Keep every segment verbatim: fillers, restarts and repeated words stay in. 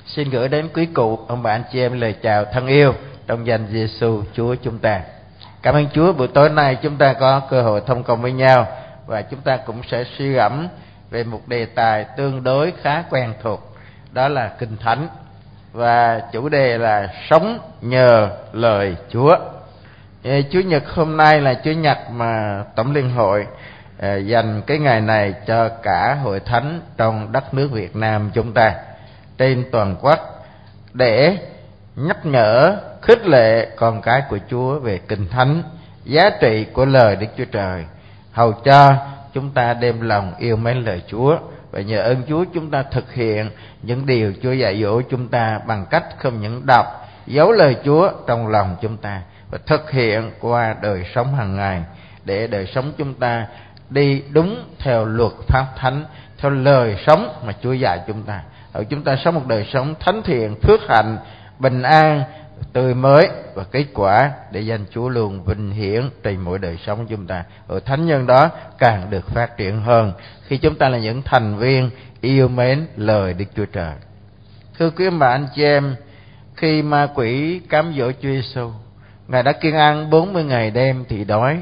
Xin gửi đến quý cụ, ông bà anh chị em lời chào thân yêu trong danh Giêsu Chúa chúng ta. Cảm ơn Chúa, buổi tối nay chúng ta có cơ hội thông công với nhau và chúng ta cũng sẽ suy gẫm về một đề tài tương đối khá quen thuộc, đó là Kinh Thánh, và chủ đề là sống nhờ lời Chúa. Chủ nhật hôm nay là Chủ nhật mà Tổng Liên Hội dành cái ngày này cho cả hội thánh trong đất nước Việt Nam chúng ta, trên toàn quốc, để nhắc nhở, khích lệ con cái của Chúa về Kinh Thánh, giá trị của lời Đức Chúa Trời, hầu cho chúng ta đem lòng yêu mến lời Chúa, và nhờ ơn Chúa chúng ta thực hiện những điều Chúa dạy dỗ chúng ta bằng cách không những đọc, giấu lời Chúa trong lòng chúng ta và thực hiện qua đời sống hàng ngày, để đời sống chúng ta đi đúng theo luật pháp thánh, theo lời sống mà Chúa dạy chúng ta. Ở chúng ta sống một đời sống thánh thiện, phước hạnh, bình an, tươi mới, và kết quả để danh Chúa luôn vinh hiển trên mỗi đời sống của chúng ta. Ở thánh nhân đó càng được phát triển hơn khi chúng ta là những thành viên yêu mến lời Đức Chúa Trời. Thưa quý bà anh chị em, khi ma quỷ cám dỗ Chúa Giêsu, Ngài đã kiêng ăn bốn mươi ngày đêm thì đói,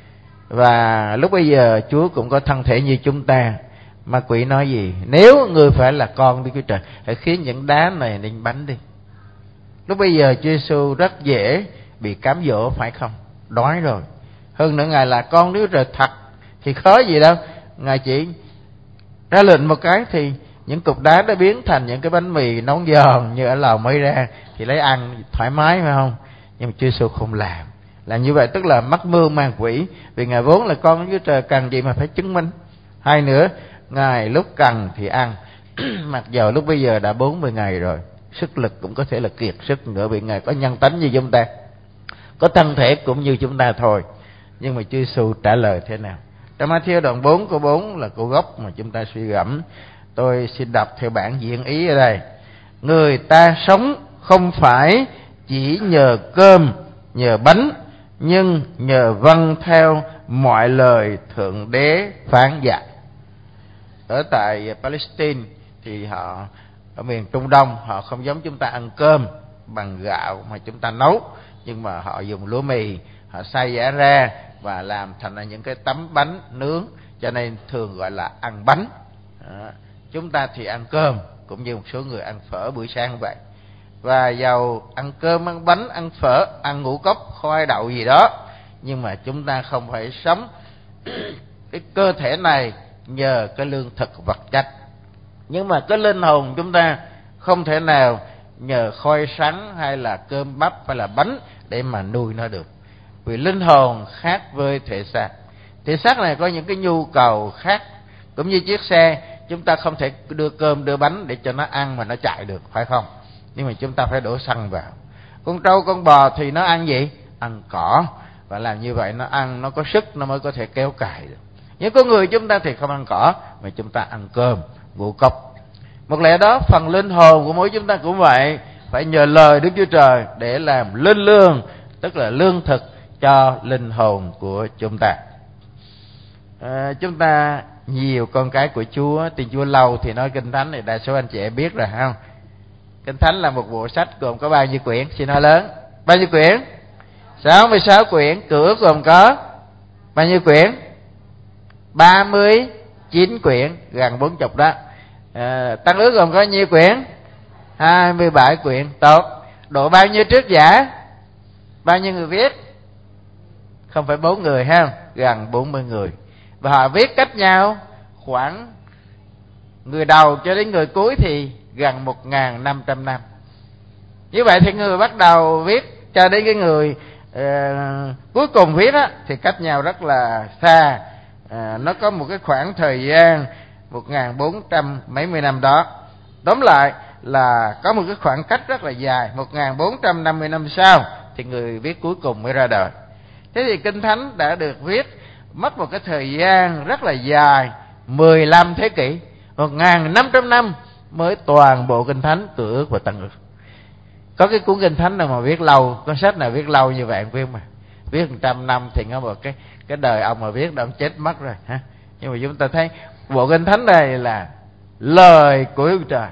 và lúc bây giờ Chúa cũng có thân thể như chúng ta. Ma quỷ nói gì? Nếu người phải là con Đức Chúa Trời, hãy khiến những đá này nên bánh đi. Lúc bây giờ Chúa Giêsu rất dễ bị cám dỗ, phải không? Đói rồi. Hơn nữa Ngài là con Đức Chúa Trời thật thì khó gì đâu. Ngài chỉ ra lệnh một cái thì những cục đá đã biến thành những cái bánh mì nóng giòn như ở lò mới ra, thì lấy ăn thoải mái, phải không? Nhưng mà Chúa Giêsu không làm. Làm như vậy tức là mắc mưu ma quỷ, vì Ngài vốn là con Đức Chúa Trời, cần gì mà phải chứng minh. Hai nữa, Ngài lúc cần thì ăn mặc dầu lúc bây giờ đã bốn mươi ngày rồi, sức lực cũng có thể là kiệt sức nữa, vì Ngài có nhân tánh như chúng ta, có thân thể cũng như chúng ta thôi. Nhưng mà Chúa Giêsu trả lời thế nào? Trong Ma-thi-ơ đoạn bốn câu bốn là câu gốc mà chúng ta suy gẫm. Tôi xin đọc theo bản diễn ý ở đây. Người ta sống không phải chỉ nhờ cơm, nhờ bánh, nhưng nhờ vâng theo mọi lời Thượng Đế phán dạy. Ở tại Palestine thì họ, ở miền Trung Đông, họ không giống chúng ta ăn cơm bằng gạo mà chúng ta nấu, nhưng mà họ dùng lúa mì, họ xay giã ra và làm thành ra những cái tấm bánh nướng, cho nên thường gọi là ăn bánh. Đó. Chúng ta thì ăn cơm, cũng như một số người ăn phở buổi sáng vậy. Và giàu ăn cơm, ăn bánh, ăn phở, ăn ngũ cốc, khoai đậu gì đó, nhưng mà chúng ta không phải sống cái cơ thể này nhờ cái lương thực vật chất. Nhưng mà cái linh hồn chúng ta không thể nào nhờ khoai sắn hay là cơm bắp hay là bánh để mà nuôi nó được. Vì linh hồn khác với thể xác. Thể xác này có những cái nhu cầu khác. Cũng như chiếc xe, chúng ta không thể đưa cơm đưa bánh để cho nó ăn mà nó chạy được, phải không? Nhưng mà chúng ta phải đổ xăng vào. Con trâu con bò thì nó ăn gì? Ăn cỏ. Và làm như vậy nó ăn, nó có sức, nó mới có thể kéo cày được. Nhưng có người chúng ta thì không ăn cỏ, mà chúng ta ăn cơm, ngũ cốc. Một lẽ đó, phần linh hồn của mỗi chúng ta cũng vậy, phải nhờ lời Đức Chúa Trời để làm linh lương, tức là lương thực cho linh hồn của chúng ta. À, chúng ta nhiều con cái của Chúa, tin Chúa lâu thì nói Kinh Thánh này đa số anh chị em biết rồi không? Kinh Thánh là một bộ sách gồm có bao nhiêu quyển? Xin nói lớn. Bao nhiêu quyển? sáu mươi sáu quyển. Cửa gồm có bao nhiêu quyển? ba mươi chín quyển, gần bốn mươi đó. À, Tăng ước gồm có nhiêu quyển? hai mươi bảy quyển. Tốt. Độ bao nhiêu trước giả? Bao nhiêu người viết? Không phải bốn người ha, gần bốn mươi người. Và họ viết cách nhau, khoảng người đầu cho đến người cuối thì gần một nghìn năm trăm năm. Như vậy thì người bắt đầu viết cho đến cái người uh, cuối cùng viết á, thì cách nhau rất là xa. À, nó có một cái khoảng thời gian một nghìn bốn trăm mấy mươi năm đó. Tóm lại là có một cái khoảng cách rất là dài, một nghìn bốn trăm năm mươi năm sau thì người viết cuối cùng mới ra đời. Thế thì Kinh Thánh đã được viết mất một cái thời gian rất là dài, mười lăm thế kỷ, một nghìn năm trăm năm mới toàn bộ Kinh Thánh, Cựu Ước và Tân Ước. Có cái cuốn Kinh Thánh nào mà viết lâu, con sách nào viết lâu như vậy không mà? Viết một trăm năm thì nó một cái cái đời ông mà viết đã chết mất rồi ha. Nhưng mà chúng ta thấy bộ Kinh Thánh này là lời của Đức Trời,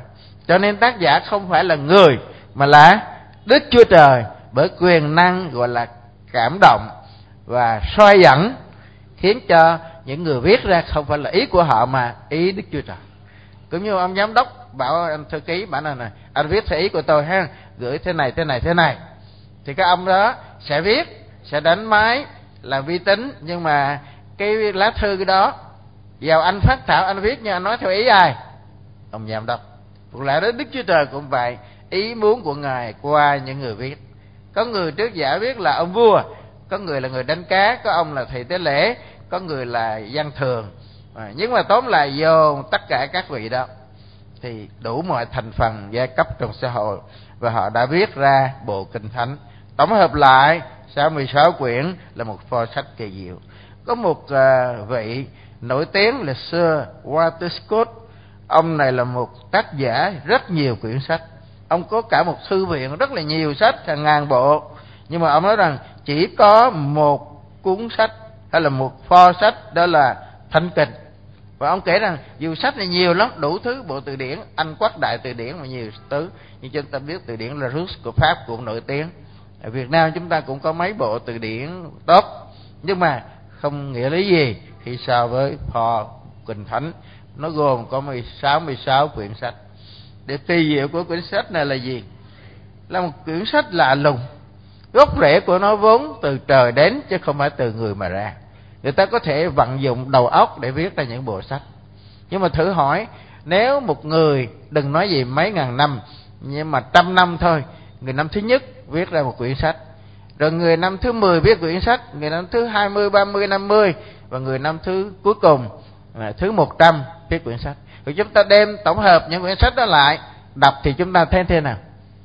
Cho nên tác giả không phải là người mà là Đức Chúa Trời, bởi quyền năng gọi là cảm động và soi dẫn, khiến cho những người viết ra không phải là ý của họ mà ý Đức Chúa Trời. Cũng như ông giám đốc bảo anh thư ký bảo này, này anh viết theo ý của tôi ha, gửi thế này thế này thế này, thì cái ông đó sẽ viết, sẽ đánh máy làm vi tính, nhưng mà cái lá thư cái đó vào anh phát thảo anh viết nhưng anh nói theo ý ai? Ông giám đốc. Cũng lại đến Đức Chúa Trời cũng vậy, ý muốn của Ngài qua những người viết. Có người trước giả viết là ông vua, có người là người đánh cá, có ông là thầy tế lễ, có người là dân thường, à, nhưng mà tóm lại vô tất cả các vị đó thì đủ mọi thành phần giai cấp trong xã hội, và họ đã viết ra bộ Kinh Thánh. Tổng hợp lại sáu mươi sáu quyển là một kho sách kỳ diệu. Có một uh, vị nổi tiếng là Sir Walter Scott. Ông này là một tác giả rất nhiều quyển sách. Ông có cả một thư viện rất là nhiều sách, hàng ngàn bộ. Nhưng mà ông nói rằng chỉ có một cuốn sách hay là một pho sách, đó là Thánh Kinh. Và ông kể rằng dù sách này nhiều lắm, đủ thứ, bộ từ điển Anh Quốc Đại Từ Điển mà nhiều thứ. Nhưng chúng ta biết từ điển Larousse của Pháp cũng nổi tiếng. Ở Việt Nam chúng ta cũng có mấy bộ từ điển tốt, nhưng mà không nghĩa lý gì khi so với pho Kinh Thánh. Nó gồm có sáu mươi sáu quyển sách. Để kỳ diệu của quyển sách này là gì? Là một quyển sách lạ lùng. Gốc rễ của nó vốn từ trời đến, chứ không phải từ người mà ra. Người ta có thể vận dụng đầu óc để viết ra những bộ sách. Nhưng mà thử hỏi, nếu một người, đừng nói gì mấy ngàn năm, nhưng mà trăm năm thôi, người năm thứ nhất viết ra một quyển sách, rồi người năm thứ mười viết quyển sách, người năm thứ hai mươi, ba mươi, năm mươi, và người năm thứ cuối cùng, thứ một trăm viết quyển sách. Rồi chúng ta đem tổng hợp những quyển sách đó lại đọc thì chúng ta thấy thế nào?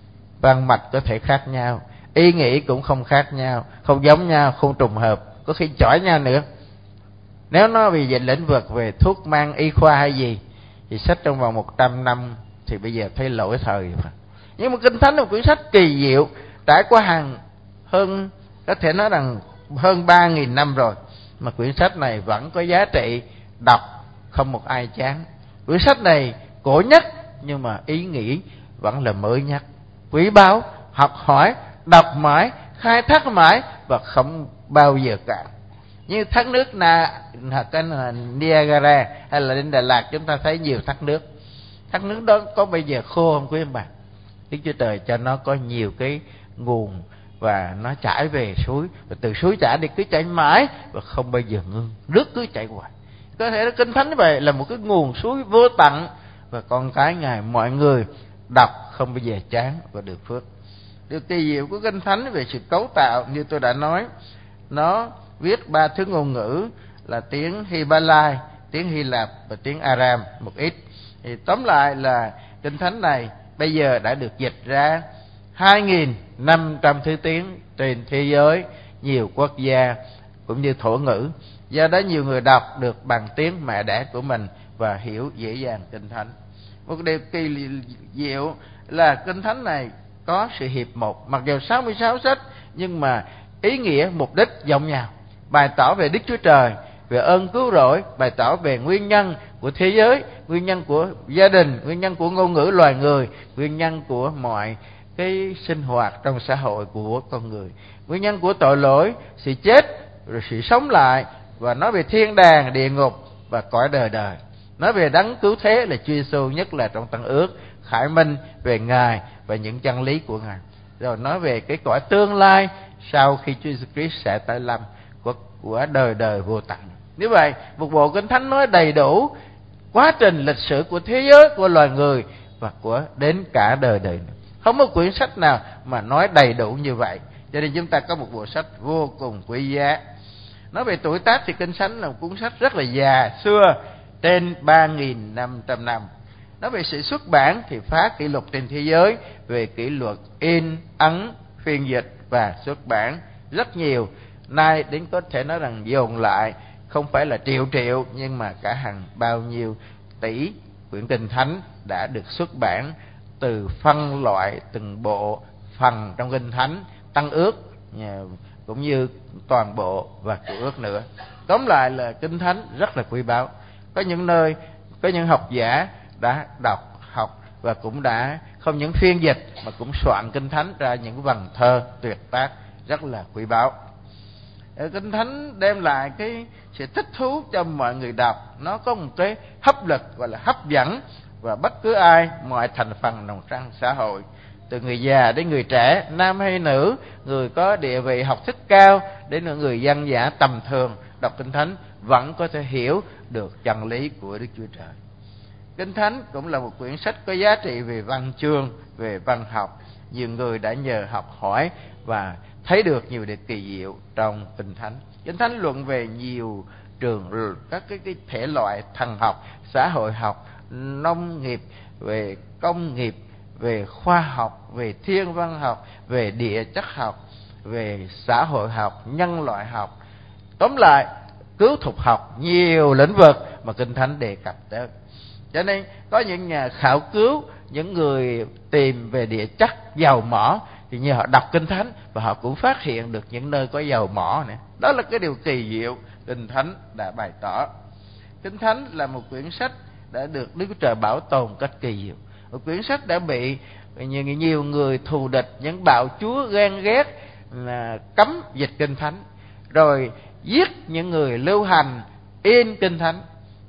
Văn mạch có thể khác nhau, ý nghĩ cũng không khác nhau, không giống nhau, không trùng hợp, có khi chỏi nhau nữa. Nếu nó vì về lĩnh vực về thuốc mang y khoa hay gì thì sách trong vòng một trăm năm thì bây giờ thấy lỗi thời. Nhưng mà Kinh Thánh là một quyển sách kỳ diệu, trải qua hàng hơn, có thể nói rằng hơn ba nghìn năm rồi, mà quyển sách này vẫn có giá trị đọc, không một ai chán. Quyển sách này cổ nhất nhưng mà ý nghĩ vẫn là mới nhất, quý báu, học hỏi, đọc mãi, khai thác mãi và không bao giờ cạn. Như thác nước na cái Niagara hay là đến Đà Lạt, chúng ta thấy nhiều thác nước. Thác nước đó có bây giờ khô không quý ông bà? Đức Chúa Trời cho nó có nhiều cái nguồn và nó chảy về suối, và từ suối chảy đi cứ chảy mãi và không bao giờ ngưng, nước cứ chảy hoài. Có thể Kinh Thánh như vậy là một cái nguồn suối vô tận, và con cái Ngài mọi người đọc không bao giờ chán và được phước. Điều kỳ diệu của Kinh Thánh về sự cấu tạo, như tôi đã nói, nó viết ba thứ ngôn ngữ là tiếng Hy-ba-lai, tiếng Hy Lạp và tiếng Aram một ít. Thì tóm lại là Kinh Thánh này bây giờ đã được dịch ra hai nghìn năm trăm thứ tiếng trên thế giới, nhiều quốc gia cũng như thổ ngữ. Do đó nhiều người đọc được bằng tiếng mẹ đẻ của mình và hiểu dễ dàng Kinh Thánh. Một điều kỳ diệu là Kinh Thánh này có sự hiệp một, mặc dù sáu mươi sáu sách nhưng mà ý nghĩa, mục đích giống nhau. Bày tỏ về Đức Chúa Trời, về ơn cứu rỗi, bày tỏ về nguyên nhân của thế giới, nguyên nhân của gia đình, nguyên nhân của ngôn ngữ loài người, nguyên nhân của mọi cái sinh hoạt trong xã hội của con người, nguyên nhân của tội lỗi, sự chết, rồi sự sống lại, và nói về thiên đàng, địa ngục và cõi đời đời. Nói về đấng cứu thế là Chúa Giêsu, nhất là trong Tân Ước, khải minh về Ngài và những chân lý của Ngài. Rồi nói về cái cõi tương lai sau khi Chúa Giêsu Christ sẽ tái lâm của, của đời đời vô tận. Như vậy, một bộ Kinh Thánh nói đầy đủ quá trình lịch sử của thế giới, của loài người và của đến cả đời đời. Không có quyển sách nào mà nói đầy đủ như vậy. Cho nên chúng ta có một bộ sách vô cùng quý giá. Nói về tuổi tác thì Kinh Thánh là một cuốn sách rất là già, xưa, trên ba nghìn năm trăm năm. Nói về sự xuất bản thì phá kỷ lục trên thế giới về kỷ luật in, ấn, phiên dịch và xuất bản rất nhiều. Nay đến có thể nói rằng dồn lại không phải là triệu triệu, nhưng mà cả hàng bao nhiêu tỷ quyển Kinh Thánh đã được xuất bản, từ phân loại từng bộ phần trong Kinh Thánh, Tăng Ước cũng như toàn bộ và Cựu Ước nữa. Tóm lại là Kinh Thánh rất là quý báu. Có những nơi, có những học giả đã đọc, học và cũng đã không những phiên dịch mà cũng soạn Kinh Thánh ra những vần thơ tuyệt tác rất là quý báu. Kinh Thánh đem lại cái sự thích thú cho mọi người đọc, nó có một cái hấp lực gọi là hấp dẫn, và bất cứ ai, mọi thành phần đồng trong xã hội, từ người già đến người trẻ, nam hay nữ, người có địa vị học thức cao đến người dân dã tầm thường, đọc Kinh Thánh vẫn có thể hiểu được chân lý của Đức Chúa Trời. Kinh Thánh cũng là một quyển sách có giá trị về văn chương, về văn học. Nhiều người đã nhờ học hỏi và thấy được nhiều điều kỳ diệu trong Kinh Thánh. Kinh Thánh luận về nhiều trường, các cái, cái thể loại thần học, xã hội học, nông nghiệp, về công nghiệp, về khoa học, về thiên văn học, về địa chất học, về xã hội học, nhân loại học. Tóm lại, cứu thuật học, nhiều lĩnh vực mà Kinh Thánh đề cập tới. Cho nên có những nhà khảo cứu, những người tìm về địa chất, dầu mỏ, thì như họ đọc Kinh Thánh và họ cũng phát hiện được những nơi có dầu mỏ nữa. Đó là cái điều kỳ diệu Kinh Thánh đã bày tỏ. Kinh Thánh là một quyển sách đã được Đức Chúa Trời bảo tồn cách kỳ diệu. Một quyển sách đã bị nhiều, nhiều người thù địch, những bạo chúa ghen ghét là cấm dịch Kinh Thánh, rồi giết những người lưu hành in Kinh Thánh,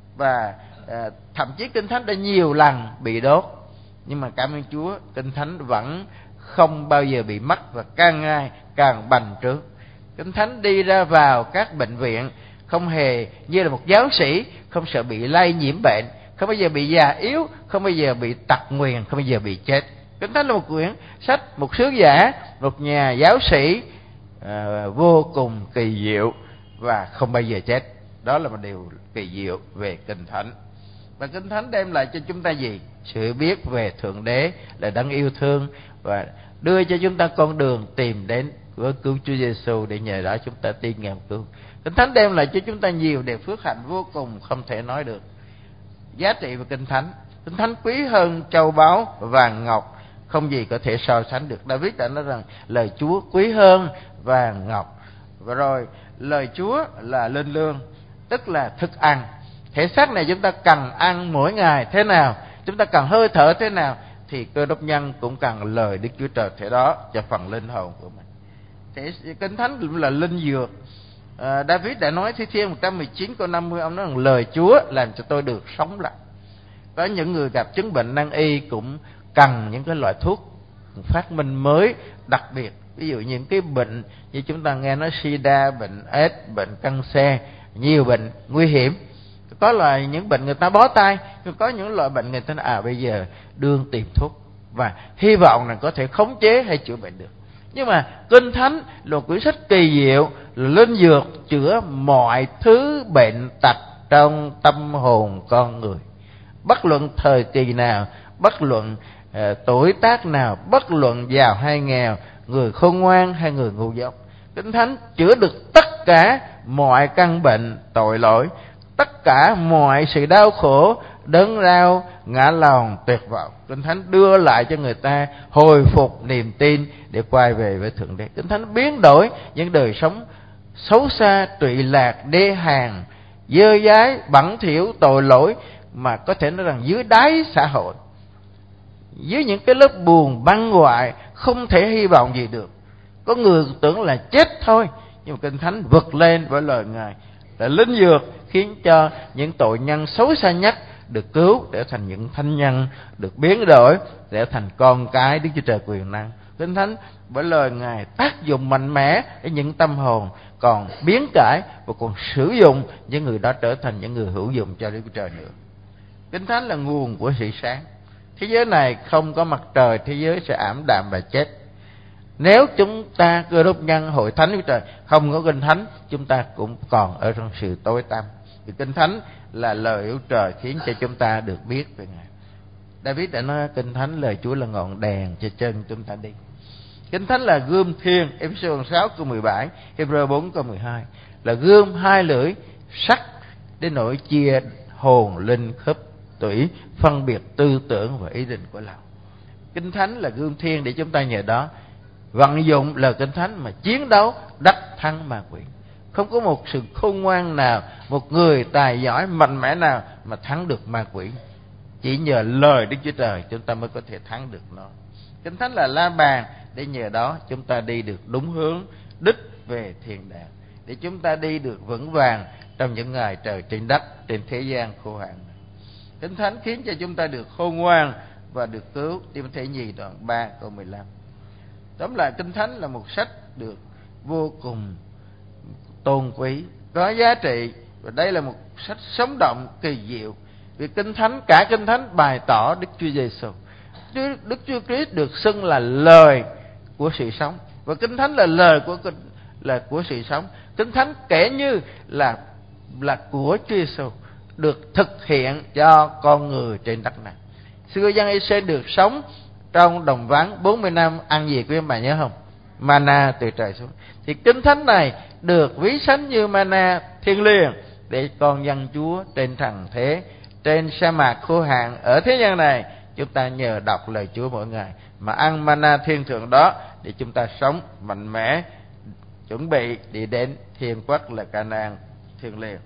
và à, thậm chí Kinh Thánh đã nhiều lần bị đốt. Nhưng mà cảm ơn Chúa, Kinh Thánh vẫn không bao giờ bị mất, và càng ngày càng bành trướng. Kinh Thánh đi ra vào các bệnh viện không hề như là một giáo sĩ, không sợ bị lây nhiễm bệnh, không bao giờ bị già yếu, không bao giờ bị tật nguyền, không bao giờ bị chết. Kinh Thánh là một quyển sách, một sứ giả, một nhà giáo sĩ à, vô cùng kỳ diệu và không bao giờ chết. Đó là một điều kỳ diệu về Kinh Thánh. Và Kinh Thánh đem lại cho chúng ta gì? Sự biết về Thượng Đế là đấng yêu thương, và đưa cho chúng ta con đường tìm đến với cứu Chúa Giêsu, để nhờ đó chúng ta tin Ngài cứu. Kinh Thánh đem lại cho chúng ta nhiều điều phước hạnh vô cùng không thể nói được. Giá trị về Kinh Thánh, Kinh Thánh quý hơn châu báu vàng ngọc, không gì có thể so sánh được. David đã nói rằng lời Chúa quý hơn vàng ngọc. Và rồi lời Chúa là linh lương, tức là thức ăn. Thể xác này chúng ta cần ăn mỗi ngày thế nào, chúng ta cần hơi thở thế nào, thì Cơ Đốc nhân cũng cần lời Đức Chúa Trời thế đó cho phần linh hồn của mình. Thể, Kinh Thánh cũng là linh dược. à, David đã nói Thi Thiên một trăm mười chín câu năm mươi, ông nói rằng lời Chúa làm cho tôi được sống lại. Có những người gặp chứng bệnh nan y cũng cần những cái loại thuốc phát minh mới đặc biệt. Ví dụ những cái bệnh như chúng ta nghe nói sida, bệnh AIDS, bệnh cancer, nhiều bệnh nguy hiểm. Có loại những bệnh người ta bó tay, có những loại bệnh người ta nói, à bây giờ đương tìm thuốc và hy vọng là có thể khống chế hay chữa bệnh được. Nhưng mà Kinh Thánh là một quyển sách kỳ diệu, là linh dược chữa mọi thứ bệnh tật trong tâm hồn con người. Bất luận thời kỳ nào, bất luận uh, tuổi tác nào, bất luận giàu hay nghèo, người khôn ngoan hay người ngu dốt, Kinh Thánh chữa được tất cả mọi căn bệnh tội lỗi, tất cả mọi sự đau khổ, đớn đau, ngã lòng, tuyệt vọng. Kinh Thánh đưa lại cho người ta hồi phục niềm tin để quay về với Thượng Đế. Kinh Thánh biến đổi những đời sống xấu xa, tụy lạc, đê hèn, dơ dái, bẩn thỉu, tội lỗi mà có thể nói rằng dưới đáy xã hội, dưới những cái lớp buồn băng hoại, không thể hy vọng gì được. Có người tưởng là chết thôi, nhưng mà Kinh Thánh vực lên với lời Ngài là linh dược, khiến cho những tội nhân xấu xa nhất được cứu để thành những thánh nhân, được biến đổi để thành con cái Đức Chúa Trời quyền năng. Kinh Thánh bởi lời Ngài tác dụng mạnh mẽ để những tâm hồn còn biến cải, và còn sử dụng những người đó trở thành những người hữu dụng cho Đức Chúa Trời nữa. Kinh Thánh là nguồn của sự sáng. Thế giới này không có mặt trời, thế giới sẽ ảm đạm và chết. Nếu chúng ta Cơ Đốc nhân hội thánh Đức Trời không có Kinh Thánh, chúng ta cũng còn ở trong sự tối tăm. Vì Kinh Thánh là lời của Trời khiến cho chúng ta được biết về Ngài. David đã nói Kinh Thánh lời Chúa là ngọn đèn cho chân chúng ta đi. Kinh Thánh là gươm thiên, Ê-phê-sô sáu câu mười bảy, Hê-bơ-rơ bốn câu mười hai, là gươm hai lưỡi sắc đến nỗi chia hồn linh khớp tủy, phân biệt tư tưởng và ý định của lòng. Kinh Thánh là gươm thiên để chúng ta nhờ đó vận dụng lời Kinh Thánh mà chiến đấu đắc thắng ma quỷ. Không có một sự khôn ngoan nào, một người tài giỏi mạnh mẽ nào mà thắng được ma quỷ. Chỉ nhờ lời Đức Chúa Trời chúng ta mới có thể thắng được nó. Kinh Thánh là la bàn để nhờ đó chúng ta đi được đúng hướng, đích về thiên đàng, để chúng ta đi được vững vàng trong những ngày trời trên đất, trên thế gian khô hạn này. Kinh Thánh khiến cho chúng ta được khôn ngoan và được cứu. Ti-mô-thê nhì đoạn ba câu mười lăm. Tóm lại, Kinh Thánh là một sách được vô cùng tôn quý, có giá trị, và đây là một sách sống động kỳ diệu. Vì Kinh Thánh, cả Kinh Thánh bày tỏ Đức Chúa Giêsu. Đức Chúa Christ được xưng là lời của sự sống, và Kinh Thánh là lời của là của sự sống. Kinh Thánh kể như là là của Chúa Giêsu được thực hiện cho con người trên đất này. Xưa dân Israel được sống trong đồng vắng bốn mươi năm, ăn gì quý ông bà nhớ không? Mana từ trời xuống. Thì Kinh Thánh này được ví sánh như mana thiêng liêng để con dân Chúa trên trần thế, trên sa mạc khô hạn ở thế gian này, chúng ta nhờ đọc lời Chúa mỗi ngày mà ăn mana thiên thượng đó, để chúng ta sống mạnh mẽ, chuẩn bị đi đến thiên quốc là Ca-na-an thiêng liêng.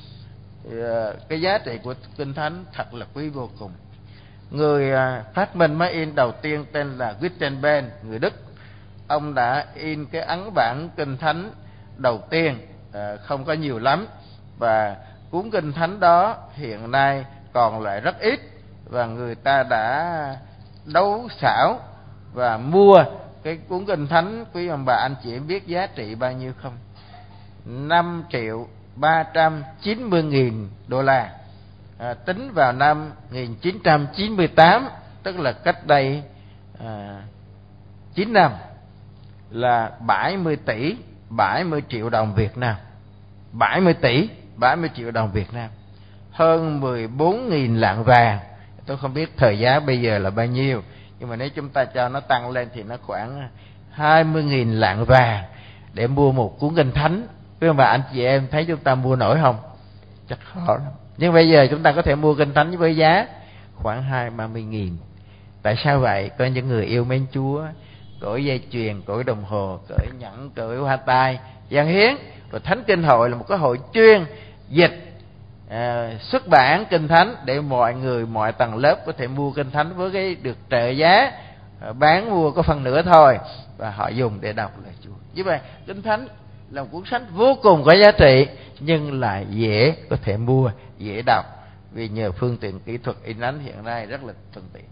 Cái giá trị của Kinh Thánh thật là quý vô cùng. Người phát minh máy in đầu tiên tên là Gutenberg, người Đức. Ông đã in cái ấn bản Kinh Thánh đầu tiên, không có nhiều lắm, và cuốn Kinh Thánh đó hiện nay còn lại rất ít, và người ta đã đấu xảo và mua cái cuốn Kinh Thánh. Quý ông bà anh chị em biết giá trị bao nhiêu không? Năm triệu ba trăm chín mươi nghìn đô la. À, tính vào năm một nghìn chín trăm chín mươi tám, tức là cách đây à, chín năm, là bảy mươi tỷ bảy mươi triệu đồng Việt Nam. bảy mươi tỷ bảy mươi triệu đồng Việt Nam, hơn mười bốn nghìn lạng vàng. Tôi không biết thời giá bây giờ là bao nhiêu, nhưng mà nếu chúng ta cho nó tăng lên thì nó khoảng hai mươi nghìn lạng vàng để mua một cuốn Kinh Thánh. Quý ông bà anh chị em thấy chúng ta mua nổi không? Chắc khó lắm. Nhưng bây giờ chúng ta có thể mua Kinh Thánh với giá khoảng hai ba mươi nghìn. Tại sao vậy? Có những người yêu mến Chúa cởi dây chuyền, cởi đồng hồ, cởi nhẫn, cởi hoa tai, dâng hiến. Và Thánh Kinh Hội là một cái hội chuyên dịch à, xuất bản Kinh Thánh để mọi người, mọi tầng lớp có thể mua Kinh Thánh với cái được trợ giá, à, bán mua có phần nửa thôi, và họ dùng để đọc lời Chúa. Như vậy, Kinh Thánh là một cuốn sách vô cùng có giá trị, nhưng lại dễ có thể mua, dễ đọc, vì nhờ phương tiện kỹ thuật in ấn hiện nay rất là thuận tiện.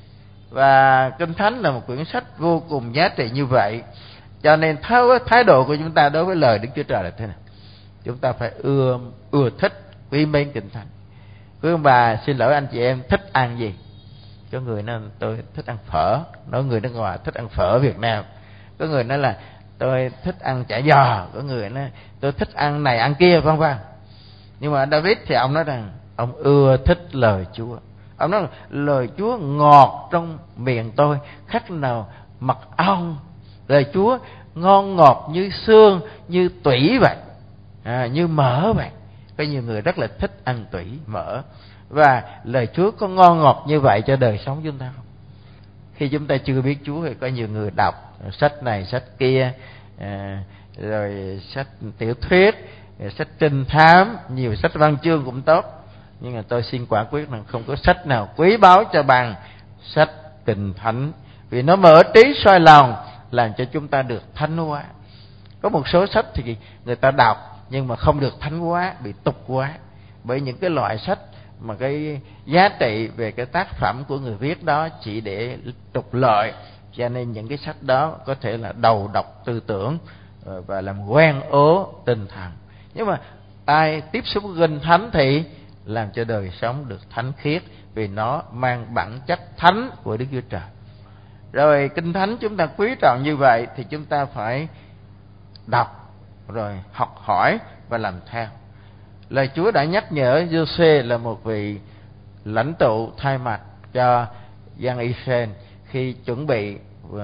Và Kinh Thánh là một quyển sách vô cùng giá trị như vậy, cho nên thái độ của chúng ta đối với lời Đức Chúa Trời là thế nào? Chúng ta phải ưa ưa thích, quý mến Kinh Thánh. Quý ông bà, xin lỗi anh chị em, thích ăn gì? Có người nói tôi thích ăn phở, nói người nước ngoài thích ăn phở Việt Nam. Có người nói là tôi thích ăn chả giò, có người nói tôi thích ăn này ăn kia, vân vân. Nhưng mà David thì ông nói rằng ông ưa thích lời Chúa. Ông nói lời Chúa ngọt trong miệng tôi, khác nào mật ong. Lời Chúa ngon ngọt như xương, như tủy vậy, à, như mỡ vậy. Có nhiều người rất là thích ăn tủy, mỡ. Và lời Chúa có ngon ngọt như vậy cho đời sống chúng ta không? Khi chúng ta chưa biết Chúa thì có nhiều người đọc sách này, sách kia, à, rồi sách tiểu thuyết, sách trinh thám, nhiều sách văn chương cũng tốt. Nhưng mà tôi xin quả quyết rằng không có sách nào quý báu cho bằng sách Kinh Thánh, vì nó mở trí soi lòng, làm cho chúng ta được thánh hóa. Có một số sách thì người ta đọc nhưng mà không được thánh hóa, bị tục hóa bởi những cái loại sách mà cái giá trị về cái tác phẩm của người viết đó chỉ để trục lợi, cho nên những cái sách đó có thể là đầu độc tư tưởng và làm quen ố tinh thần. Nhưng mà ai tiếp xúc với Kinh Thánh thì làm cho đời sống được thánh khiết, vì nó mang bản chất thánh của Đức Chúa Trời. Rồi Kinh Thánh chúng ta quý trọng như vậy thì chúng ta phải đọc, rồi học hỏi và làm theo. Lời Chúa đã nhắc nhở Giô-suê là một vị lãnh tụ thay mặt cho dân Israel khi chuẩn bị uh,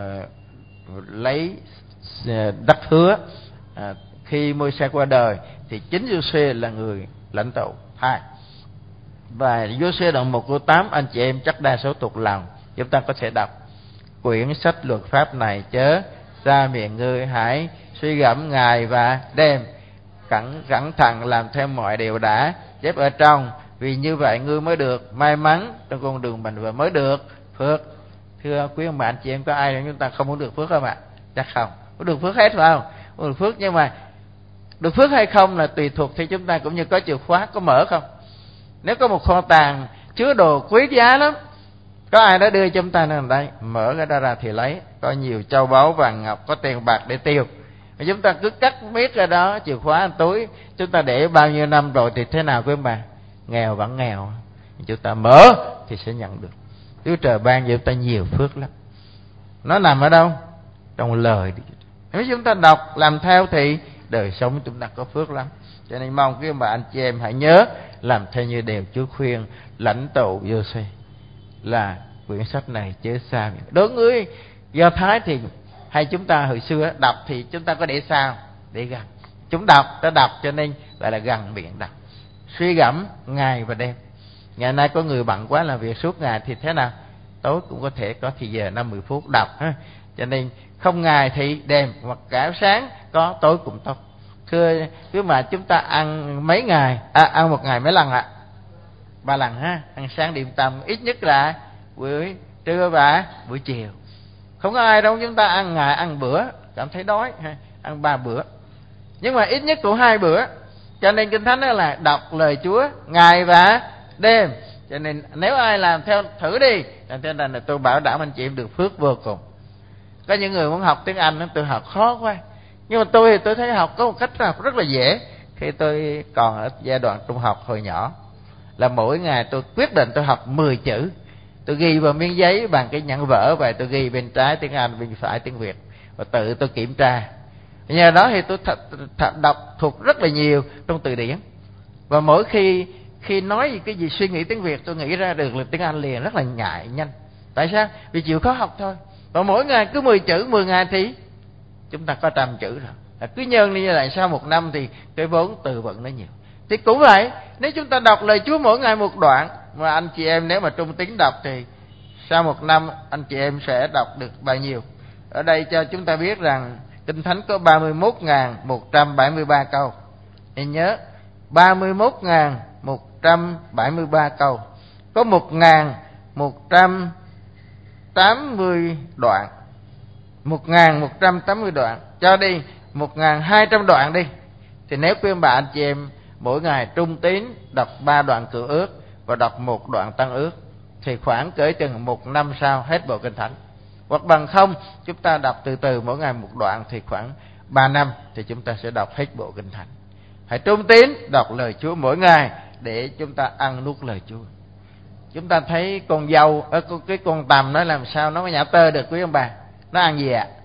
lấy đất hứa. À, khi Môi-se qua đời thì chính Giô-suê là người lãnh tụ thay. Và Giô-suê đoạn một câu tám, anh chị em chắc đa số thuộc lòng, chúng ta có thể đọc: quyển sách luật pháp này chớ ra miệng ngươi, hãy suy gẫm ngày và đêm, cẩn cẩn thận làm theo mọi điều đã chép ở trong, vì như vậy ngươi mới được may mắn trong con đường mình và mới được phước. Thưa quý ông bà anh chị em, có ai chúng ta không muốn được phước không ạ? Chắc không, có được phước hết phải không? Có được phước, nhưng mà được phước hay không là tùy thuộc thì chúng ta cũng như có chìa khóa, có mở không. Nếu có một kho tàng chứa đồ quý giá lắm, có ai đã đưa cho chúng ta nên đây mở cái đó ra thì lấy, có nhiều châu báu vàng ngọc, có tiền bạc để tiêu, chúng ta cứ cắt miết ra đó, chìa khóa túi chúng ta để bao nhiêu năm rồi thì thế nào quý ông bà? Nghèo vẫn nghèo. Chúng ta mở thì sẽ nhận được. Chúa Trời ban cho chúng ta nhiều phước lắm. Nó nằm ở đâu? Trong lời. Nếu chúng ta đọc làm theo thì đời sống chúng ta có phước lắm. Cho nên mong quý ông bà anh chị em hãy nhớ làm theo như điều Chúa khuyên lãnh tụ Giô-suê, là quyển sách này chớ xa. Đối với Do Thái thì hay chúng ta hồi xưa đọc thì chúng ta có để sao? Để gần. Chúng đọc, ta đọc cho nên gọi là gần miệng đọc. Suy gẫm ngày và đêm. Ngày nay có người bận quá làm việc suốt ngày thì thế nào? Tối cũng có thể có thì giờ năm mười phút đọc ha. Cho nên không ngày thì đêm, hoặc cả sáng có, tối cũng tốt. Thưa cứ mà chúng ta ăn mấy ngày, à, ăn một ngày mấy lần ạ? À? Ba lần ha. Ăn sáng điểm tâm ít nhất là buổi trưa và buổi chiều. Không có ai đâu chúng ta ăn ngày ăn bữa cảm thấy đói ha, ăn ba bữa, nhưng mà ít nhất cũng hai bữa. Cho nên Kinh Thánh đó là đọc lời Chúa ngày và đêm. Cho nên nếu ai làm theo thử đi, làm theo này là tôi bảo đảm anh chị em được phước vô cùng. Có những người muốn học tiếng Anh, tôi học khó quá, nhưng mà tôi thì tôi thấy học có một cách học rất là dễ. Khi tôi còn ở giai đoạn trung học hồi nhỏ, là mỗi ngày tôi quyết định tôi học mười chữ. Tôi ghi vào miếng giấy bằng cái nhẫn vở và tôi ghi bên trái tiếng Anh, bên phải tiếng Việt, và tự tôi kiểm tra. Nhờ đó thì tôi thật, thật đọc thuộc rất là nhiều trong từ điển. Và mỗi khi khi nói cái gì suy nghĩ tiếng Việt, tôi nghĩ ra được là tiếng Anh liền, rất là ngại nhanh. Tại sao? Vì chịu khó học thôi. Và mỗi ngày cứ mười chữ, mười ngày thì chúng ta có trăm chữ rồi. À, cứ nhân như vậy, sau một năm thì cái vốn từ vựng nó nhiều. Thì cũng vậy, nếu chúng ta đọc lời Chúa mỗi ngày một đoạn, mà anh chị em nếu mà trung tín đọc thì sau một năm anh chị em sẽ đọc được bao nhiêu? Ở đây cho chúng ta biết rằng Kinh Thánh có ba mươi mốt nghìn một trăm bảy mươi ba câu. Nên nhớ ba mươi mốt nghìn một trăm bảy mươi ba câu, có một nghìn một trăm tám mươi đoạn, một nghìn một trăm tám mươi đoạn, cho đi một nghìn hai trăm đoạn đi. Thì nếu quý ông bà anh chị em mỗi ngày trung tín đọc ba đoạn Cựu Ước và đọc một đoạn Tân Ước, thì khoảng cỡ chừng một năm sau hết bộ Kinh Thánh. Hoặc bằng không, chúng ta đọc từ từ mỗi ngày một đoạn, thì khoảng ba năm thì chúng ta sẽ đọc hết bộ Kinh Thánh. Hãy trung tín đọc lời Chúa mỗi ngày để chúng ta ăn nuốt lời Chúa. Chúng ta thấy con dâu, cái con tằm nó làm sao nó có nhả tơ được quý ông bà? Nó ăn gì ạ? À?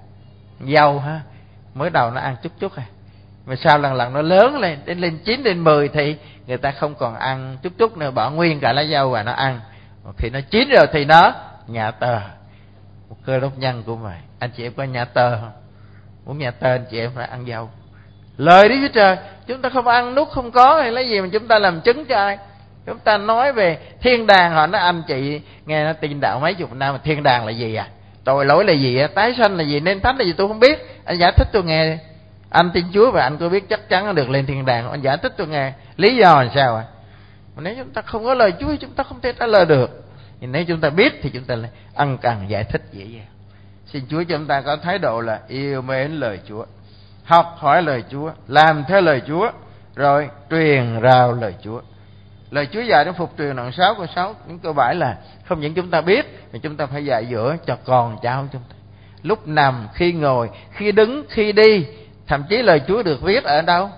Dâu ha. Mới đầu nó ăn chút chút à, mà sau lần lần nó lớn lên, đến lên chín đến mười thì người ta không còn ăn chút chút nữa, bỏ nguyên cả lá dâu và nó ăn. Khi nó chín rồi thì nó nhả tơ. Một cơ đốc nhân cũng vậy. Anh chị em có nhả tơ không? Muốn nhả tơ anh chị em phải ăn dâu. Lời Đức Chúa Trời chúng ta không ăn nuốt không có thì lấy gì mà chúng ta làm chứng cho ai? Chúng ta nói về thiên đàng, họ nói anh chị nghe nó tin đạo mấy chục năm mà thiên đàng là gì à? Tội lỗi là gì à? Tái sanh là gì? Nên thánh là gì? Tôi không biết. Anh giải thích tôi nghe. Anh tin Chúa và anh có biết chắc chắn được lên thiên đàng. Anh giải thích tôi nghe. Lý do là sao à? Mà nếu chúng ta không có lời Chúa thì chúng ta không thể trả lời được. Nhưng nếu chúng ta biết thì chúng ta lại ân cần giải thích dễ dàng. Xin Chúa cho chúng ta có thái độ là yêu mến lời Chúa, học hỏi lời Chúa, làm theo lời Chúa, rồi truyền rao lời Chúa. Lời Chúa dạy trong Phục truyền đoạn sáu câu sáu, những câu bảy là không những chúng ta biết mà chúng ta phải dạy dỗ cho con cháu chúng ta. Lúc nằm, khi ngồi, khi đứng, khi đi. Thậm chí lời Chúa được viết ở đâu?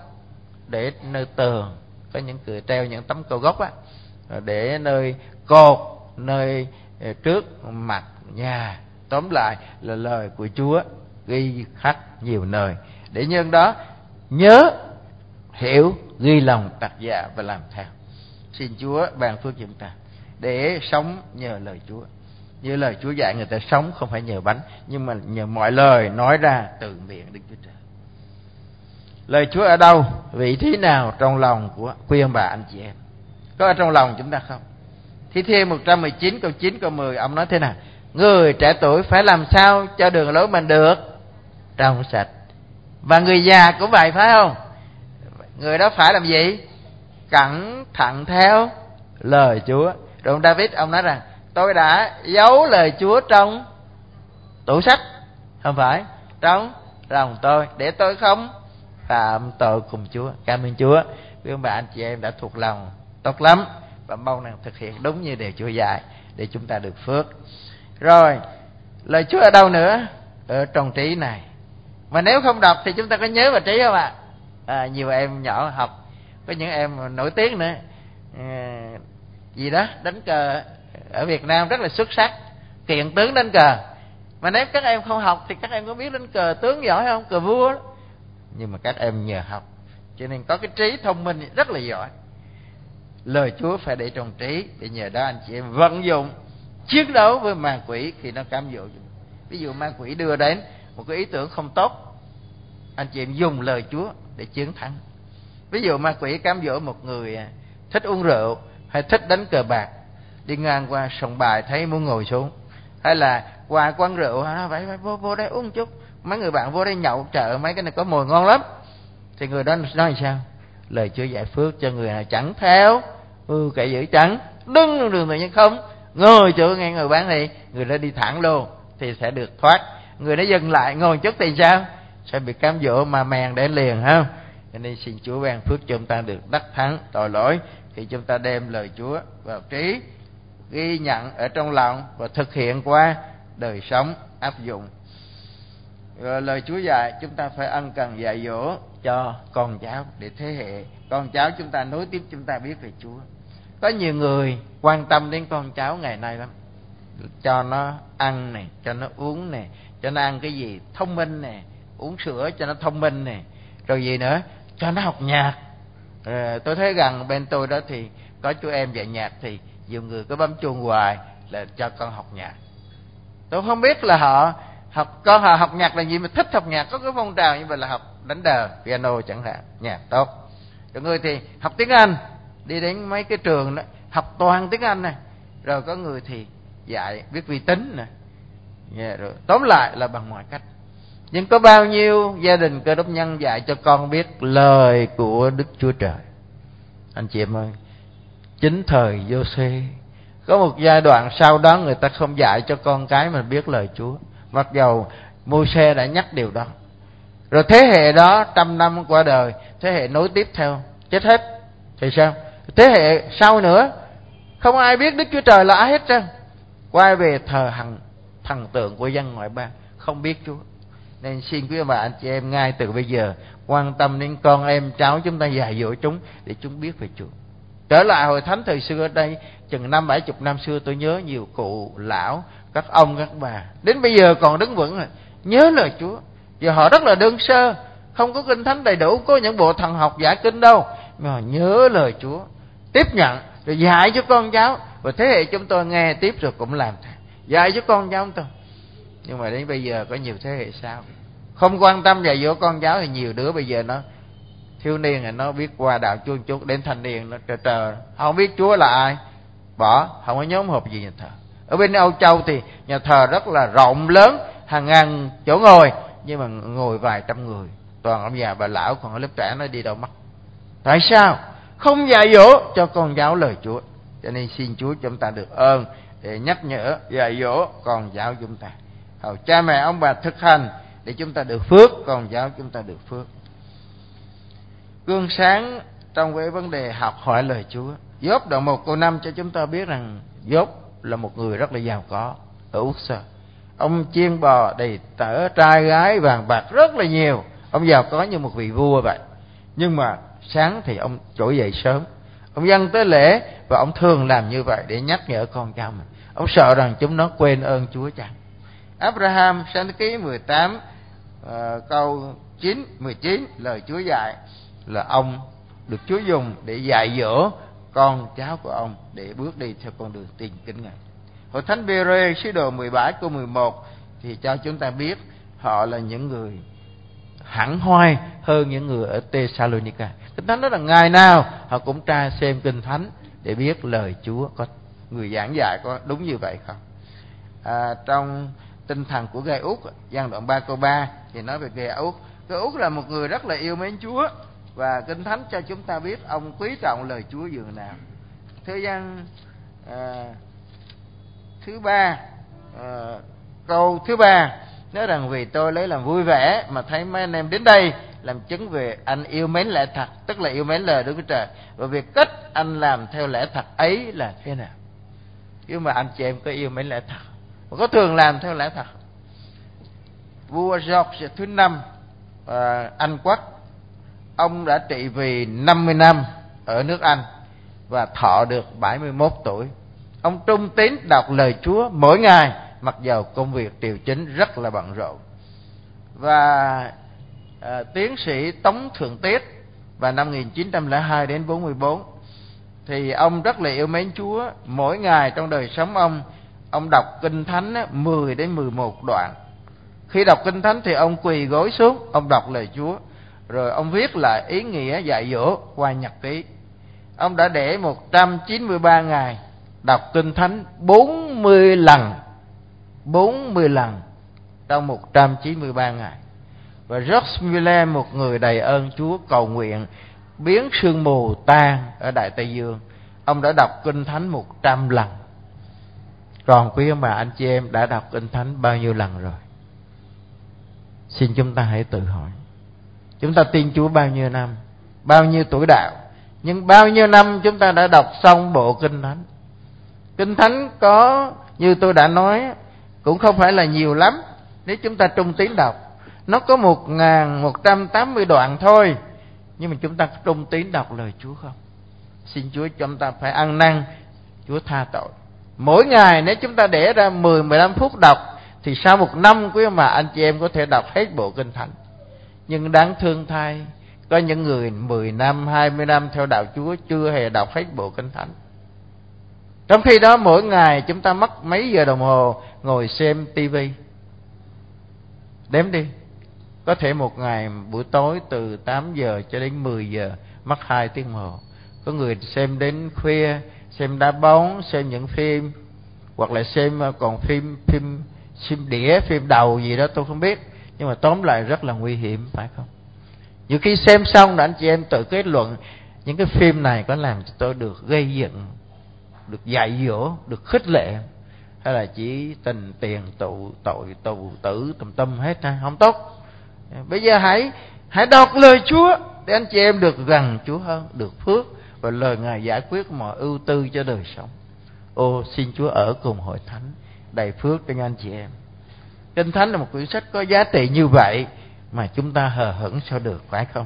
Để nơi tường, có những cửa treo những tấm câu gốc á, để nơi cột, nơi trước mặt nhà. Tóm lại là lời của Chúa ghi khắc nhiều nơi, để nhân đó nhớ, hiểu, ghi lòng tạc dạ và làm theo. Xin Chúa ban phước chúng ta để sống nhờ lời Chúa. Như lời Chúa dạy người ta sống không phải nhờ bánh, nhưng mà nhờ mọi lời nói ra từ miệng Đức Chúa Trời. Lời Chúa ở đâu, vị trí nào trong lòng của quý ông bà anh chị em? Có ở trong lòng chúng ta không? Thi Thiên một trăm mười chín câu chín câu mười, ông nói thế nào? Người trẻ tuổi phải làm sao cho đường lối mình được trong sạch. Và người già cũng vậy phải không? Người đó phải làm gì? Cẩn thận theo lời Chúa. Rồi ông David ông nói rằng tôi đã giấu lời Chúa trong tủ sách, không phải trong lòng tôi, để tôi không phạm tội cùng Chúa. Cảm ơn Chúa, quý ông bà anh chị em đã thuộc lòng tốt lắm, và mong rằng thực hiện đúng như điều Chúa dạy để chúng ta được phước. Rồi lời Chúa ở đâu nữa? Ở trong trí này. Mà nếu không đọc thì chúng ta có nhớ vào trí không ạ? À, nhiều em nhỏ học, có những em nổi tiếng nữa, à, gì đó đánh cờ ở Việt Nam rất là xuất sắc, kiện tướng đánh cờ. Mà nếu các em không học thì các em có biết đánh cờ tướng giỏi không? Cờ vua đó. Nhưng mà các em nhờ học cho nên có cái trí thông minh rất là giỏi. Lời Chúa phải để trong trí, để nhờ đó anh chị em vận dụng chiến đấu với ma quỷ khi nó cám dỗ. Ví dụ ma quỷ đưa đến một cái ý tưởng không tốt, anh chị em dùng lời Chúa để chiến thắng. Ví dụ ma quỷ cám dỗ một người thích uống rượu hay thích đánh cờ bạc, đi ngang qua sòng bài thấy muốn ngồi xuống, hay là qua quán rượu nó phải phải vô vô đây uống một chút, mấy người bạn vô đây nhậu, chợ mấy cái này có mùi ngon lắm, thì người đó nói sao? Lời Chúa giải phước cho người nào chẳng theo ừ, kẻ giữ trắng đứng đường tự nhiên không ngồi chỗ nghe người bán thì người đó đi thẳng luôn thì sẽ được thoát. Người đó dừng lại ngồi chút thì sao? Sẽ bị cám dỗ mà mèn đến liền ha. Cho nên xin Chúa ban phước cho chúng ta được đắc thắng tội lỗi khi chúng ta đem lời Chúa vào trí, ghi nhận ở trong lòng và thực hiện qua đời sống áp dụng. Rồi lời Chúa dạy chúng ta phải ân cần dạy dỗ cho con cháu, để thế hệ con cháu chúng ta nối tiếp chúng ta biết về Chúa. Có nhiều người quan tâm đến con cháu ngày nay lắm, cho nó ăn này, cho nó uống này, cho nó ăn cái gì thông minh này, uống sữa cho nó thông minh này, rồi gì nữa, cho nó học nhạc. À, tôi thấy gần bên tôi đó thì có chú em dạy nhạc, thì nhiều người cứ bấm chuông hoài là cho con học nhạc. Tôi không biết là họ học con họ học nhạc là gì mà thích học nhạc, có cái phong trào như vậy là học đánh đờn, piano chẳng hạn, nhạc tốt. Rồi người thì học tiếng Anh, đi đến mấy cái trường đó học toàn tiếng Anh này. Rồi có người thì dạy viết vi tính nè. Yeah, rồi tóm lại là bằng mọi cách. Nhưng có bao nhiêu gia đình Cơ Đốc nhân dạy cho con biết lời của Đức Chúa Trời? Anh chị em ơi, chính thời Giô-xê có một giai đoạn sau đó người ta không dạy cho con cái mình biết lời Chúa, mặc dầu Mô-sê đã nhắc điều đó. Rồi thế hệ đó trăm năm qua đời, thế hệ nối tiếp theo chết hết thì sao? Thế hệ sau nữa không ai biết Đức Chúa Trời là ai hết trơn, quay về thờ hằng thần tượng của dân ngoại bang, không biết Chúa. Nên xin quý bà anh chị em ngay từ bây giờ quan tâm đến con em cháu chúng ta, dạy dỗ chúng để chúng biết về Chúa. Trở lại hồi thánh thời xưa ở đây, chừng năm bảy chục năm xưa, tôi nhớ nhiều cụ lão, các ông các bà đến bây giờ còn đứng vững rồi, nhớ lời Chúa. Giờ họ rất là đơn sơ, không có kinh thánh đầy đủ, có những bộ thần học giải kinh đâu, mà họ nhớ lời Chúa, tiếp nhận rồi dạy cho con cháu. Và thế hệ chúng tôi nghe tiếp rồi cũng làm theo, dạy cho con cháu chúng tôi. Nhưng mà đến bây giờ có nhiều thế hệ sau không quan tâm dạy dỗ con cháu, thì nhiều đứa bây giờ nó thiếu niên thì nó biết qua đạo chuông chút, đến thanh niên nó trờ trờ không biết Chúa là ai, bỏ, không có nhóm họp gì nhà thờ. Ở bên Âu Châu thì nhà thờ rất là rộng lớn, hàng ngàn chỗ ngồi, nhưng mà ngồi vài trăm người, toàn ông già bà lão, còn ở lớp trẻ nó đi đâu mất. Tại sao? Không dạy dỗ cho con cháu lời Chúa. Cho nên xin Chúa chúng ta được ơn để nhắc nhở dạy dỗ con cháu chúng ta. Hầu cha mẹ ông bà thực hành để chúng ta được phước, con cháu chúng ta được phước. Gương sáng trong cái vấn đề học hỏi lời Chúa. Gióp đoạn một câu năm cho chúng ta biết rằng Gióp là một người rất là giàu có ở Úc Sơ. Ông chiên bò đầy tở, trai gái vàng bạc rất là nhiều. Ông giàu có như một vị vua vậy. Nhưng mà sáng thì ông trỗi dậy sớm, ông dâng tới lễ, và ông thường làm như vậy để nhắc nhở con cháu mình. Ông sợ rằng chúng nó quên ơn Chúa chăng. Abraham, Sáng ký mười tám uh, câu chín, mười chín, lời Chúa dạy là ông được Chúa dùng để dạy dỗ con cháu của ông để bước đi theo con đường tin kính Ngài. Hội thánh Bê-rê sứ đồ mười bảy câu mười một thì cho chúng ta biết họ là những người hẳn hoai hơn những người ở Tê-sa-lô-ni-ca. Kinh Thánh nói là ngày nào họ cũng tra xem Kinh Thánh để biết lời Chúa có người giảng dạy có đúng như vậy không. À, trong tinh thần của Gai Út, gian đoạn ba câu ba thì nói về Gai Út. Gai Út là một người rất là yêu mến Chúa, và Kinh Thánh cho chúng ta biết ông quý trọng lời Chúa dường nào. Thư văn à, thứ ba, à, câu thứ ba nói rằng vì tôi lấy làm vui vẻ mà thấy mấy anh em đến đây làm chứng về anh yêu mến lẽ thật, tức là yêu mến lời Đức Chúa Trời, và việc cách anh làm theo lẽ thật ấy là thế nào. Nhưng mà anh chị em có yêu mến lẽ thật và có thường làm theo lẽ thật. Vua George thứ năm à, Anh quốc, ông đã trị vì năm mươi năm ở nước Anh và thọ được bảy mươi mốt tuổi. Ông trung tín đọc lời Chúa mỗi ngày, mặc dầu công việc triều chính rất là bận rộn. Và à, tiến sĩ Tống Thượng Tiết vào năm một nghìn chín trăm lẻ hai đến bốn mươi bốn thì ông rất là yêu mến Chúa. Mỗi ngày trong đời sống ông, ông đọc Kinh Thánh mười đến mười một đoạn. Khi đọc Kinh Thánh thì ông quỳ gối xuống, ông đọc lời Chúa, rồi ông viết lại ý nghĩa dạy dỗ qua nhật ký. Ông đã để một trăm chín mươi ba ngày đọc Kinh Thánh bốn mươi lần, bốn mươi lần trong một trăm chín mươi ba ngày. Và George Muller, một người đầy ơn Chúa, cầu nguyện biến sương mù tan ở Đại Tây Dương. Ông đã đọc Kinh Thánh một trăm lần. Còn quý ông bà anh chị em đã đọc Kinh Thánh bao nhiêu lần rồi? Xin chúng ta hãy tự hỏi. Chúng ta tin Chúa bao nhiêu năm, bao nhiêu tuổi đạo, nhưng bao nhiêu năm chúng ta đã đọc xong bộ Kinh Thánh? Kinh Thánh có, như tôi đã nói, cũng không phải là nhiều lắm nếu chúng ta trung tín đọc. Nó có một nghìn một trăm tám mươi đoạn thôi, nhưng mà chúng ta có trung tín đọc lời Chúa không? Xin Chúa chúng ta phải ăn năn, Chúa tha tội. Mỗi ngày nếu chúng ta để ra mười đến mười lăm phút đọc, thì sau một năm quý mà anh chị em có thể đọc hết bộ Kinh Thánh. Nhưng đáng thương thay, có những người mười năm, hai mươi năm theo đạo Chúa chưa hề đọc hết bộ Kinh Thánh. Trong khi đó mỗi ngày chúng ta mất mấy giờ đồng hồ ngồi xem tivi. Đếm đi, có thể một ngày buổi tối từ tám giờ cho đến mười giờ mất hai tiếng đồng hồ. Có người xem đến khuya, xem đá bóng, xem những phim, hoặc là xem còn phim phim phim đĩa, phim đầu gì đó tôi không biết. Nhưng mà tóm lại rất là nguy hiểm, phải không? Nhiều khi xem xong là anh chị em tự kết luận những cái phim này có làm cho tôi được gây dựng, được dạy dỗ, được khích lệ, hay là chỉ tình tiền tụ tội tù tử tùm tâm hết ha, không tốt. Bây giờ hãy hãy đọc lời Chúa để anh chị em được gần Chúa hơn, được phước, và lời Ngài giải quyết mọi ưu tư cho đời sống. Ô xin Chúa ở cùng hội thánh đầy phước cho anh chị em. Kinh Thánh là một quyển sách có giá trị như vậy mà chúng ta hờ hững sao được, phải không?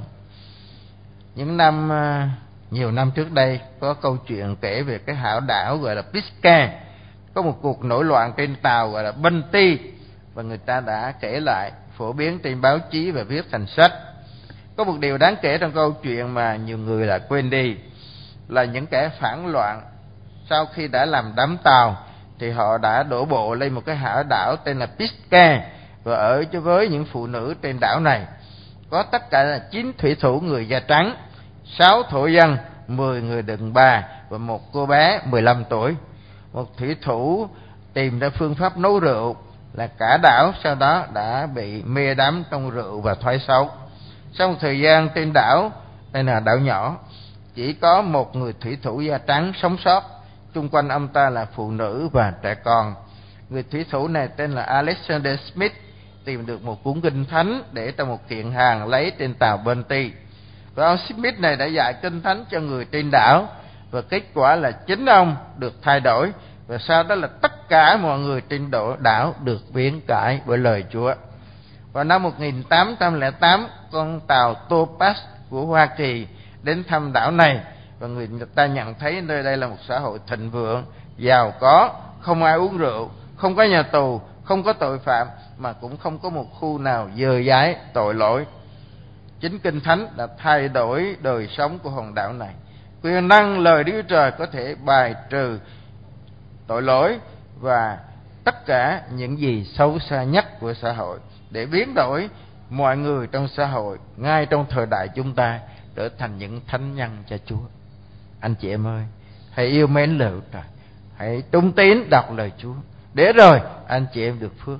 Những năm nhiều năm trước đây có câu chuyện kể về cái hảo đảo gọi là Pisca. Có một cuộc nổi loạn trên tàu gọi là Binti, và người ta đã kể lại, phổ biến trên báo chí và viết thành sách. Có một điều đáng kể trong câu chuyện mà nhiều người lại quên đi, là những kẻ phản loạn sau khi đã làm đắm tàu thì họ đã đổ bộ lên một cái hảo đảo tên là Pisca và ở với những phụ nữ trên đảo này. Có tất cả là chín thủy thủ người da trắng, sáu thổ dân, mười người đàn bà và một cô bé mười lăm tuổi. Một thủy thủ tìm ra phương pháp nấu rượu, là cả đảo sau đó đã bị mê đắm trong rượu và thoái xấu. Sau một thời gian trên đảo, đây là đảo nhỏ, chỉ có một người thủy thủ da trắng sống sót. Chung quanh ông ta là phụ nữ và trẻ con. Người thủy thủ này tên là Alexander Smith, tìm được một cuốn Kinh Thánh để trong một kiện hàng lấy trên tàu Binti. Và ông Smith này đã dạy Kinh Thánh cho người trên đảo, và kết quả là chính ông được thay đổi, và sau đó là tất cả mọi người trên đảo được biến cải bởi lời Chúa. Vào năm một nghìn tám trăm lẻ tám, con tàu Topaz của Hoa Kỳ đến thăm đảo này, và người ta nhận thấy nơi đây là một xã hội thịnh vượng, giàu có, không ai uống rượu, không có nhà tù, không có tội phạm, mà cũng không có một khu nào dơ dái tội lỗi. Chính Kinh Thánh đã thay đổi đời sống của hòn đảo này. Quyền năng lời Đức Chúa Trời có thể bài trừ tội lỗi và tất cả những gì xấu xa nhất của xã hội, để biến đổi mọi người trong xã hội ngay trong thời đại chúng ta trở thành những thánh nhân cho Chúa. Anh chị em ơi, hãy yêu mến lời Trời, hãy trung tín đọc lời Chúa, để rồi anh chị em được phước.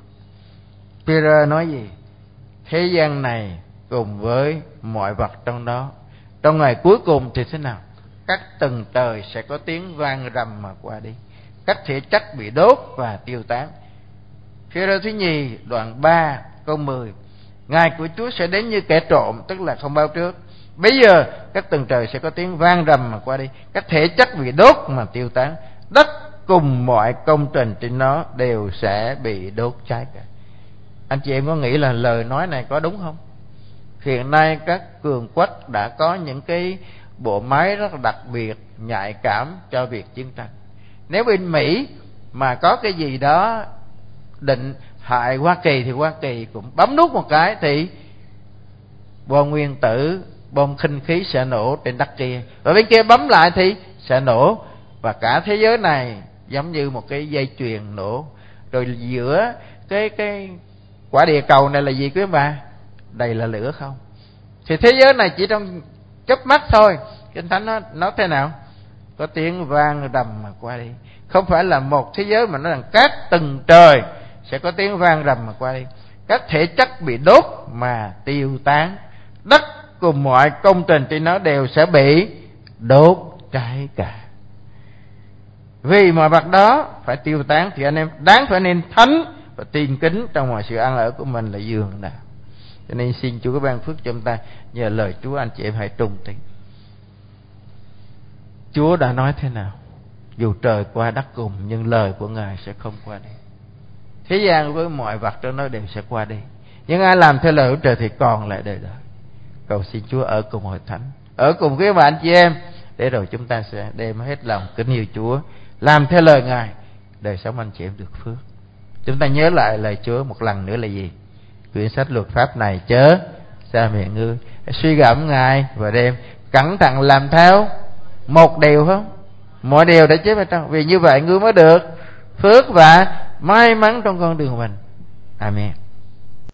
Peter nói gì? Thế gian này cùng với mọi vật trong đó, trong ngày cuối cùng thì thế nào? các tầng trời sẽ có tiếng vang rầm mà qua đi, các thể chất bị đốt và tiêu tán. Phê-rô thứ nhì đoạn ba câu mười: Ngày của Chúa sẽ đến như kẻ trộm, tức là không báo trước. Bây giờ các tầng trời sẽ có tiếng vang rầm mà qua đi, các thể chất bị đốt mà tiêu tán, đất cùng mọi công trình trên nó đều sẽ bị đốt cháy cả. Anh chị em có nghĩ là lời nói này có đúng không? Hiện nay các cường quốc đã có những cái bộ máy rất là đặc biệt, nhạy cảm cho việc chiến tranh. Nếu bên Mỹ mà có cái gì đó định hại Hoa Kỳ thì Hoa Kỳ cũng bấm nút một cái thì bom nguyên tử, bom khinh khí sẽ nổ trên đất kia, và bên kia bấm lại thì sẽ nổ, và cả thế giới này giống như một cái dây chuyền nổ. Rồi giữa cái cái quả địa cầu này là gì quý bà? Đầy là lửa không? Thì thế giới này chỉ trong chớp mắt thôi. Kinh Thánh nó nói thế nào? Có tiếng vang rầm mà qua đi. Không phải là một thế giới mà nó là các tầng trời sẽ có tiếng vang rầm mà qua đi, các thể chất bị đốt mà tiêu tán, đất cùng mọi công trình trên nó đều sẽ bị đốt cháy cả. Vì mọi vật đó phải tiêu tán thì anh em đáng phải nên thánh và tin kính trong mọi sự ăn ở của mình là giường nào. Cho nên xin Chúa có ban phước cho chúng ta, nhờ lời Chúa anh chị em hãy trung tín. Chúa đã nói thế nào? Dù trời qua đất cùng, nhưng lời của Ngài sẽ không qua đi. Thế gian với mọi vật trong nó đều sẽ qua đi, nhưng ai làm theo lời của trời thì còn lại đời đời. Cầu xin Chúa ở cùng hội thánh, ở cùng với bạn chị em, để rồi chúng ta sẽ đem hết lòng kính yêu Chúa, làm theo lời Ngài, đời sống anh chị em được phước. Chúng ta nhớ lại lời Chúa một lần nữa là gì? Quyển sách luật pháp này chớ xa miệng ngươi, suy gẫm Ngài và đem cẩn thận làm theo một điều không? Mọi điều đã chép ở trong, vì như vậy ngươi mới được phước và may mắn trong con đường mình. Amen.